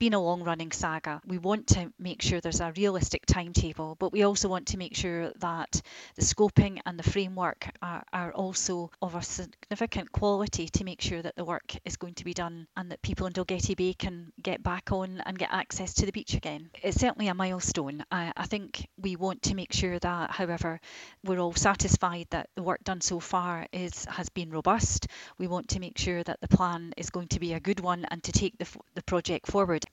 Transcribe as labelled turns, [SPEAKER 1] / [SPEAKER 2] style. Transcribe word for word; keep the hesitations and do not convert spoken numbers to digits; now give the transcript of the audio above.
[SPEAKER 1] been a long-running saga. We want to make sure there's a realistic timetable, but we also want to make sure that the scoping and the framework are, are also of a significant quality to make sure that the work is going to be done and that people in Dalgety Bay can get back on and get access to the beach again. It's certainly a milestone. I, I think we want to make sure that, however, we're all satisfied that the work done so far is has been robust. We want to make sure that the plan is going to be a good one and to take the, the project forward.